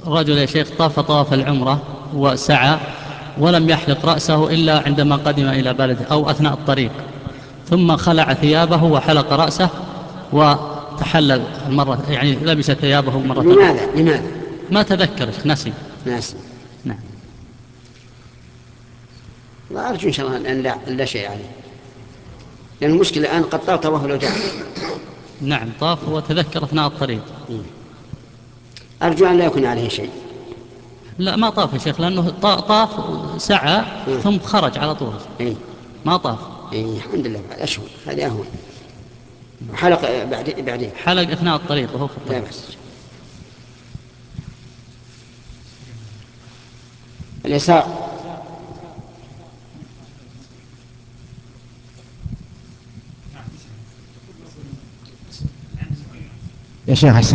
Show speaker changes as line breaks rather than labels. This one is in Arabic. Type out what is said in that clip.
رجل يا شيخ طاف طواف العمرة وسعى ولم يحلق رأسه إلا عندما قدم إلى بلده أو أثناء الطريق، ثم خلع ثيابه وحلق رأسه وتحلل المرة، يعني لبس ثيابه مرة أخرى.
لماذا؟
ما تذكر، نسي. نعم.
الله أرجو إن شاء الله أن لا شيء عليه، لأن المشكلة الآن قد طاف طواف الوداع.
نعم طاف وتذكر أثناء الطريق.
أرجو أن لا يكون عليه شيء.
لا ما طاف يا شيخ، لأنه طاف سعى ثم خرج على طول. ما طاف.
الحمد لله، بعد أشهر هذا أهون. حلق بعدين
حلق أثناء الطريق وهو في الطريق.
لا بأس. اليسار.
يا شيخ